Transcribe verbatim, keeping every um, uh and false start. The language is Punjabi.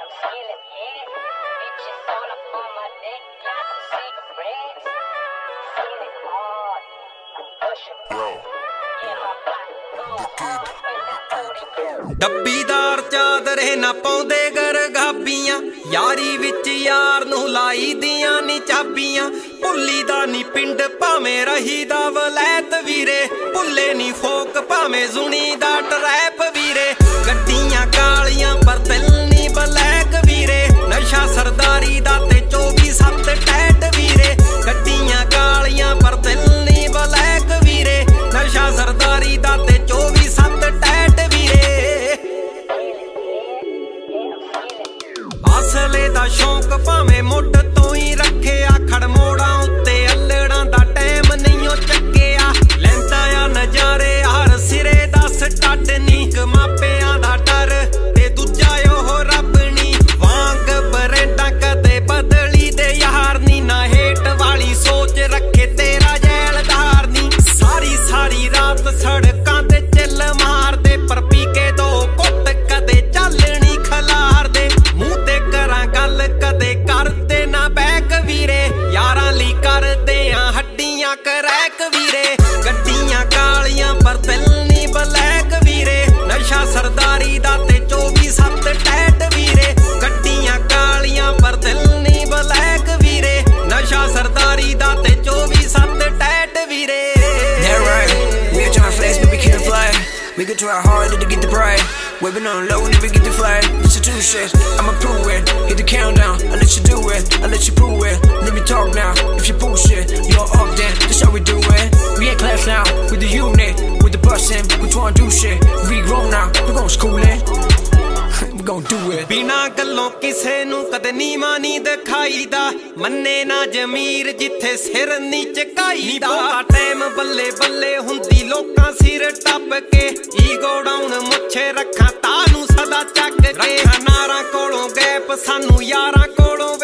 ਡੱਬੀਦਾਰ ਚਾਦਰੇ ਨਾ ਪਾਉਂਦੇ ਗਰਗਾਬੀਆਂ, ਯਾਰੀ ਵਿੱਚ ਯਾਰ ਨੂੰ ਲਾਈ ਦੀਆਂ ਨੀ ਚਾਬੀਆਂ। ਭੁੱਲੀ ਦਾ ਨੀ ਪਿੰਡ ਭਾਵੇਂ ਰਹੀ ਦਾ ਵਲੈਤ ਵੀਰੇ, ਭੁੱਲੇ ਨੀ ਫੋਕ ਭਾਵੇਂ ਜ਼ੁਣੀ ਦਾ ਟਰੈਪ ਵੀਰੇ। ਗੱਡੀਆਂ ਕਾਲੀਆਂ ਪਰ ਦਿਲ ਨੀ ਬਲੈਕ ਵੀਰੇ, ਨਸ਼ਾ ਸਰਦਾਰੀ ਦਾ ਤੇ ਚੌਵੀ ਸੱਤ ਟੈਟ ਵੀਰੇ। ਗੱਡੀਆਂ ਕਾਲੀਆਂ ਪਰ ਦਿਲ ਨੀ ਬਲੈਕ ਵੀਰੇ, ਨਸ਼ਾ ਸਰਦਾਰੀ ਦਾ ਤੇ ਚੌਵੀ ਸੱਤ ਟੈਟ ਵੀਰੇ। ਅਸਲੇ ਦਾ ਸ਼ੌਂਕ ਭਾਵੇਂ ਮੁੱਢ ਤੋਂ ਹੀ ਰੱਖਿਆ, ਖੜਮੋੜਾਂ ਉੱਤੇ ਅਲੜਾਂ ਦਾ ਟਾਈਮ ਨਹੀਂ ਉਹ ਚੱਕਿਆ। ਲੈਂਦਾ ਆ ਨਜ਼ਾਰੇ ਹਰ ਸਿਰੇ ਦਾ ਸਟੱਡ ਨੀ, ਇੱਕ ਮਾਪਿਆਂ ਦਾ ਡਰ ਤੇ ਦੂਜਾ ਉਹ ਰੱਬ ਨੀ। ਵਾਂਗ ਬਰੇਡਾਂ ਕਦੇ ਬਦਲੀ ਦੇ ਯਾਰ ਨੀ, ਨਾ ਹੇਠ ਵਾਲੀ ਸੋਚ ਰੱਖੇ ਤੇਰਾ ਜੈਲਦਾਰ ਨੀ। ਸਾਰੀ ਸਾਰੀ ਰਾਤ ਸੜਕਾਂ ਤੇ ਚੱਲ ਮਾਰਦੇ, ਪਰ ਪੀ ਕੇ ਦੋ ਕੁੱਟ ਕਦੇ ਚੱਲਣੀ ਖਲਾਰਦੇ। ਮੂੰਹ ਤੇ ਕਰਾਂ ਗੱਲ ਕਦੇ ਕਰਦੇ ਨਾ ਬੈਕ ਵੀਰੇ, ਯਾਰਾਂ ਲਈ ਕਰਦੇ ਆ ਹੱਡੀਆਂ ਕਰੈਕ ਵੀਰੇ। ਗੱਡੀਆਂ ਕਾਲੀਆਂ ਪਰ ਦਿਲ ਨੀ ਬਲੈਕ ਵੀਰੇ, ਨਸ਼ਾ ਸਰਦਾਰੀ ਦਾ ਤੇ ਚੌਵੀ ਸੱਤ ਟੈਟ ਵੀਰੇ। ਗੱਡੀਆਂ ਕਾਲੀਆਂ ਪਰ ਦਿਲ ਨੀ ਬਲੈਕ ਵੀਰੇ, ਨਸ਼ਾ ਸਰਦਾਰੀ ਦਾ ਤੇ ਚੌਵੀ ਸੱਤ ਟੈਟ ਵੀਰੇ। We can try harder to get the pride. Waving on low, never get the flag. It's a two shit, I'ma prove it. Hit the countdown, I'll let you do it. I'll let you prove it. Let me talk now, if you bullshit, you're up then, that's how we do it. We ain't class now, with the unit, with the bussin', we tryna do shit. We grown now, we gon' school it. We gon' do it. ਬਿਨਾਂ ਗੱਲੋਂ ਕਿਸੇ ਨੂੰ ਕਦੇ ਨੀਵਾਂ ਨਹੀਂ ਦਿਖਾਈਦਾ, ਮੰਨੇ ਨਾ ਜ਼ਮੀਰ ਜਿੱਥੇ ਸਿਰ ਨੀ ਝੁਕਾਈਦਾ। ਟਾਈਮ ਬੱਲੇ ਬੱਲੇ ਹੁੰਦੀ ਲੋਕਾਂ ਸਿਰ ਟੱਪ ਕੇ, ਈਗੋ ਡਾਊਨ ਮੁੱਛੇ ਰੱਖਾਂ ਤਾਂ ਨੂੰ ਸਦਾ ਚੱਕ ਕੇ। ਰੱਖਾਂ ਨਾਰਾਂ ਕੋਲੋਂ ਗੈਪ ਸਾਨੂੰ ਯਾਰਾਂ ਕੋਲੋਂ